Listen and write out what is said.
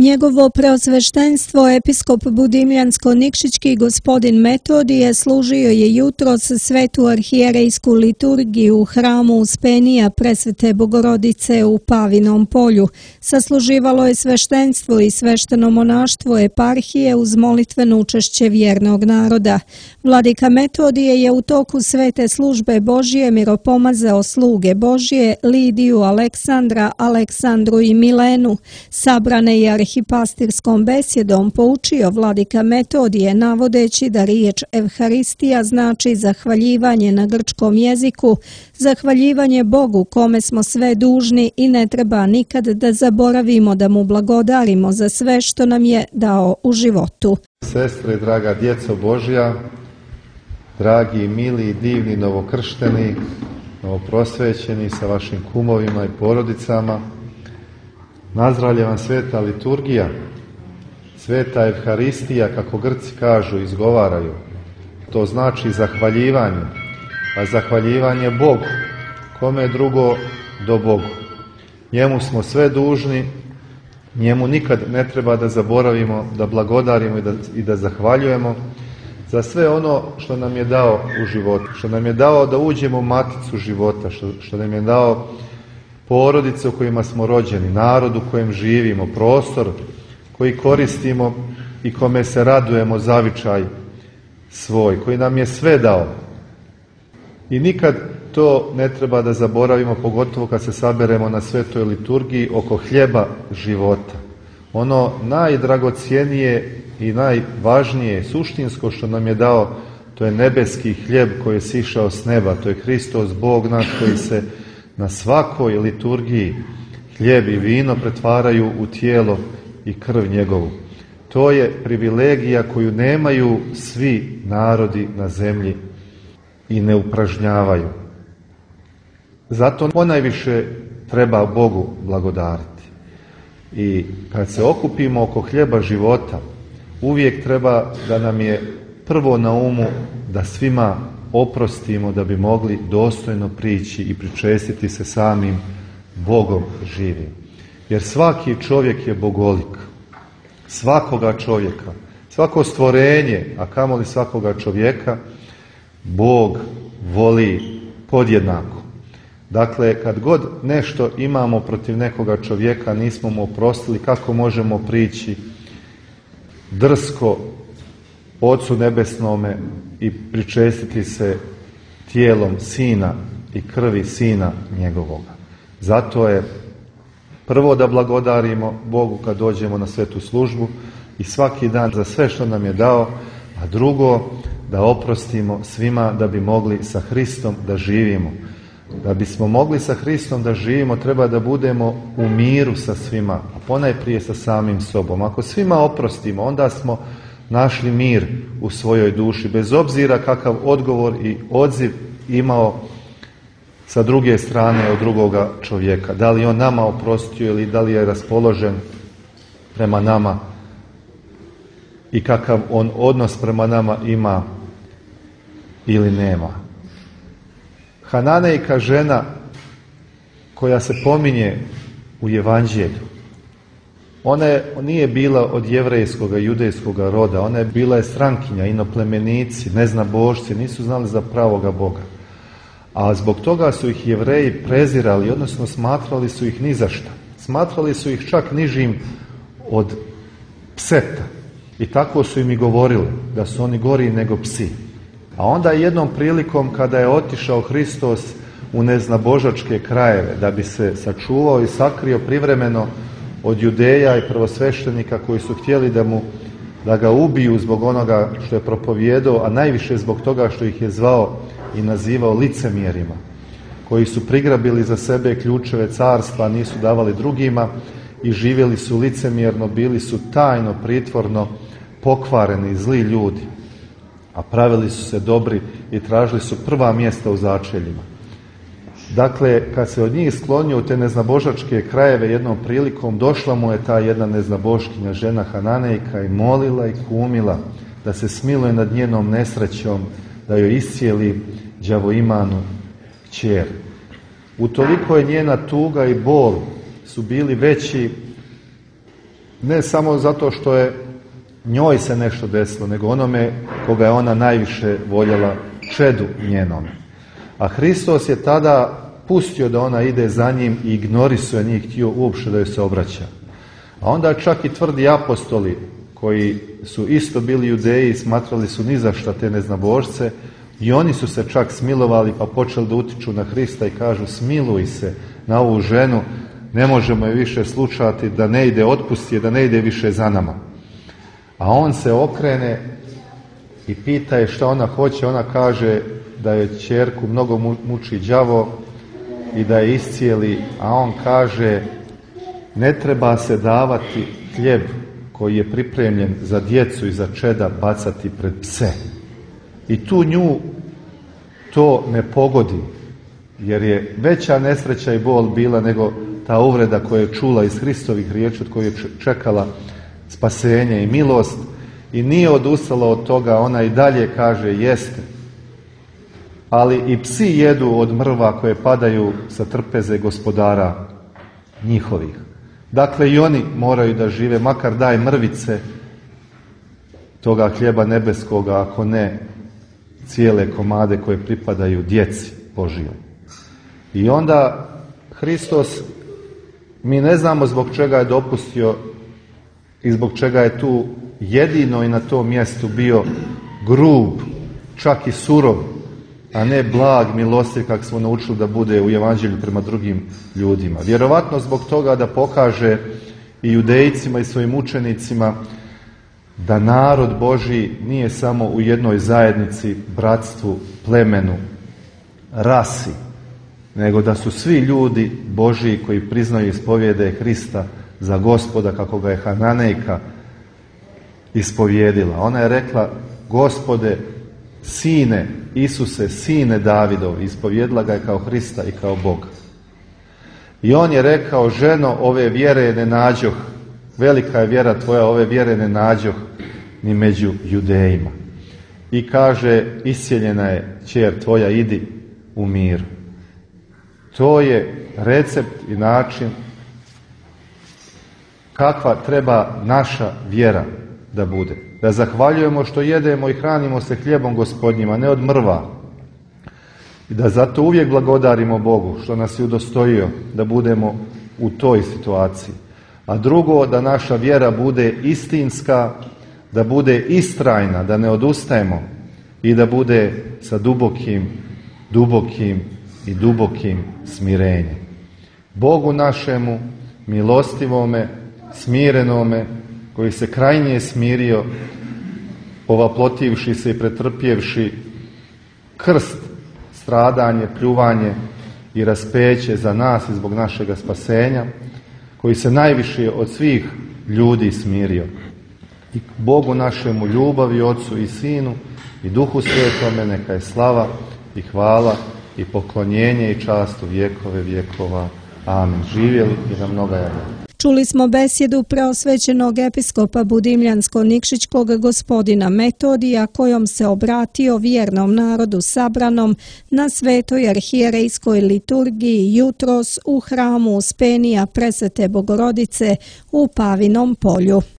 Njegovo preosveštenstvo episkop Budimljansko-Nikšićki gospodin Metodije služio je jutros svetu arhijerejsku liturgiju u hramu Uspenija Presvete Bogorodice u Pavinom polju. Sasluživalo je sveštenstvo i svešteno monaštvo eparhije uz molitveno učešće vjernog naroda. Vladika Metodije je u toku svete službe Božije miropomazao sluge Božije Lidiju, Aleksandra, Aleksandru i Milenu. Sabrane je arhipastirskom besjedom poučio vladika Metodije navodeći da riječ Evharistija znači zahvaljivanje na grčkom jeziku, zahvaljivanje Bogu kome smo sve dužni i ne treba nikad da zaboravimo da mu blagodarimo za sve što nam je dao u životu. Sestre, draga djeco Božja, dragi, mili, divni, novokršteni, novoprosvećeni sa vašim kumovima i porodicama, nazdravlja vam sveta liturgija, sveta Evharistija, kako Grci kažu, izgovaraju. To znači zahvaljivanje, a zahvaljivanje Bogu, kome drugo do Bogu. Njemu smo sve dužni, njemu nikad ne treba da zaboravimo, da blagodarimo i da zahvaljujemo za sve ono što nam je dao u životu, što nam je dao da uđemo u maticu života, što nam je dao porodice u kojima smo rođeni, narod u kojem živimo, prostor koji koristimo i kome se radujemo, zavičaj svoj, koji nam je sve dao. I nikad to ne treba da zaboravimo, pogotovo kad se saberemo na svetoj liturgiji oko hljeba života. Ono najdragocjenije i najvažnije, suštinsko što nam je dao, to je nebeski hljeb koji je sišao s neba, to je Hristos, Bog naš, koji se na svakoj liturgiji hljeb i vino pretvaraju u tijelo i krv njegovu. To je privilegija koju nemaju svi narodi na zemlji i ne upražnjavaju. Zato ponajviše treba Bogu blagodariti. I kad se okupimo oko hljeba života, uvijek treba da nam je prvo na umu da svima oprostimo da bi mogli dostojno prići i pričestiti se samim Bogom živim. Jer svaki čovjek je bogolik. Svakoga čovjeka, svako stvorenje, a kamoli svakoga čovjeka, Bog voli podjednako. Dakle, kad god nešto imamo protiv nekoga čovjeka, nismo mu oprostili, kako možemo prići drsko Ocu Nebesnome i pričestiti se tijelom Sina i krvi Sina njegovoga. Zato je prvo da blagodarimo Bogu kad dođemo na svetu službu i svaki dan za sve što nam je dao, a drugo da oprostimo svima da bi mogli sa Hristom da živimo. Da bismo mogli sa Hristom da živimo, treba da budemo u miru sa svima, a ponajprije sa samim sobom. Ako svima oprostimo, onda smo našli mir u svojoj duši, bez obzira kakav odgovor i odziv imao sa druge strane od drugoga čovjeka. Da li on nama oprostio ili da li je raspoložen prema nama i kakav on odnos prema nama ima ili nema. Hananejka žena koja se pominje u Evanđelju, ona nije bila od jevrejskog i judejskog roda, ona je bila strankinja, inoplemenici, neznabošci, nisu znali za pravoga Boga. A zbog toga su ih Jevreji prezirali, odnosno smatrali su ih ni za šta. Smatrali su ih čak nižim od pseta. I tako su im i govorili, da su oni gori nego psi. A onda jednom prilikom kada je otišao Hristos u neznabožačke krajeve, da bi se sačuvao i sakrio privremeno od Judeja i prvosveštenika koji su htjeli da ga ubiju zbog onoga što je propovijedao, a najviše zbog toga što ih je zvao i nazivao licemjerima, koji su prigrabili za sebe ključeve carstva, nisu davali drugima i živjeli su licemjerno, bili su tajno, pritvorno pokvareni, zli ljudi, a pravili su se dobri i tražili su prva mjesta u začeljima. Dakle, kad se od njih sklonio u te neznabožačke krajeve, jednom prilikom došla mu je ta jedna neznaboškinja, žena Hananejka, i molila i kumila da se smiluje nad njenom nesrećom, da joj iscijeli đavoimanu kćer. Utoliko je njena tuga i bol su bili veći ne samo zato što je njoj se nešto desilo, nego onome koga je ona najviše voljela, čedu njenom. A Hristos je tada pustio da ona ide za njim i ignorisuje, nije htio uopšte da joj se obraća. A onda čak i tvrdi apostoli, koji su isto bili Judeji, smatrali su ni za šta te neznabožce, i oni su se čak smilovali pa počeli da utiču na Hrista i kažu: smiluj se na ovu ženu, ne možemo je više slušati, da ne ide, otpusti je, da ne ide više za nama. A on se okrene i pita je šta ona hoće. Ona kaže da je ćerku mnogo muči đavo i da je iscijeli, a on kaže: ne treba se davati hljeb koji je pripremljen za djecu i za čeda bacati pred pse. I tu nju to ne pogodi, jer je veća nesreća i bol bila nego ta uvreda koju je čula iz Hristovih riječi, od koje je čekala spasenje i milost, i nije odustala od toga. Ona i dalje kaže: jeste, ali i psi jedu od mrva koje padaju sa trpeze gospodara njihovih. Dakle, i oni moraju da žive, makar daj mrvice toga hljeba nebeskoga, ako ne cijele komade koje pripadaju djeci Božijoj. I onda Hristos, mi ne znamo zbog čega je dopustio i zbog čega je tu jedino i na tom mjestu bio grub, čak i surov, a ne blag, milostiv, kako smo naučili da bude u evanđelju prema drugim ljudima. Vjerovatno zbog toga da pokaže i judejcima i svojim učenicima da narod Božji nije samo u jednoj zajednici, bratstvu, plemenu, rasi, nego da su svi ljudi Božji koji priznaju i ispovijede Hrista za Gospoda, kako ga je Hananejka ispovijedila. Ona je rekla: Gospode, Sine Isuse, Sine Davidov, ispovijedila ga je kao Hrista i kao Boga. I on je rekao: ženo, ove vjere ne nađoh, velika je vjera tvoja, ove vjere ne nađoh ni među Judejima. I kaže: iscijeljena je kćer tvoja, idi u miru. To je recept i način kakva treba naša vjera da bude. Da zahvaljujemo što jedemo i hranimo se hljebom Gospodnjima, ne od mrva. I da zato uvijek blagodarimo Bogu što nas je udostojio da budemo u toj situaciji. A drugo, da naša vjera bude istinska, da bude istrajna, da ne odustajemo i da bude sa dubokim smirenjem. Bogu našemu, milostivome, smirenome, koji se krajnje smirio, ovaplotivši se i pretrpjevši krst, stradanje, pljuvanje i raspeće za nas i zbog našega spasenja, koji se najviše od svih ljudi smirio. I Bogu našemu, ljubavi, Otcu i Sinu i Duhu Svetome, neka je slava i hvala i poklonjenje i čast u vjekove vjekova. Amen. Živjeli i na mnoga jada. Čuli smo besjedu preosvećenog episkopa Budimljansko-Nikšićkog gospodina Metodija, kojom se obratio vjernom narodu sabranom na svetoj arhijerejskoj liturgiji jutros u hramu Uspenija Presvete Bogorodice u Pavinom polju.